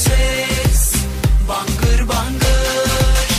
ses, bangır bangır.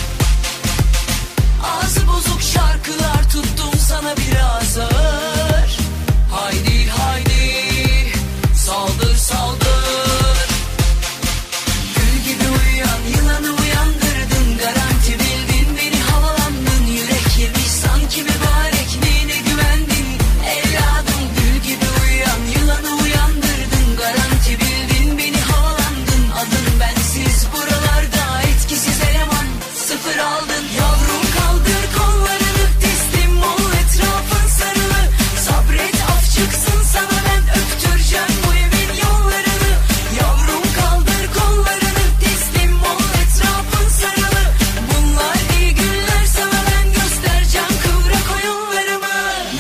Ağzı bozuk şarkılar tuttum sana biraz ağır. Haydi haydi saldır saldır. Gül gibi uyuyan yılanı uyandırdın, garanti bildin beni havalandın. Yürek yemiş sanki mübarek, neyine güvendin evladım. Gül gibi uyuyan yılanı uyandırdın, garanti bildin beni havalandın. Adın bensiz buralarda etkisiz eleman, sıfır aldın. Yavrum kaldır kollarını, teslim ol etrafın sarılı. Sabret af çıksın sana, ben öptüreceğim bu evin yollarını. Yavrum kaldır kollarını, teslim ol etrafın sarılı. Bunlar iyi günler sana, ben göstereceğim kıvrak oyunlarımı.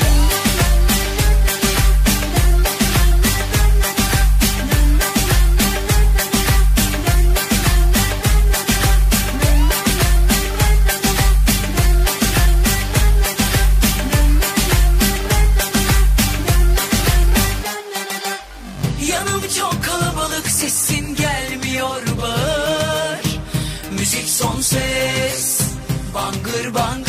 Yanım çok kalabalık, sesin gelmiyor bağır. Müzik son ses, bangır bangır.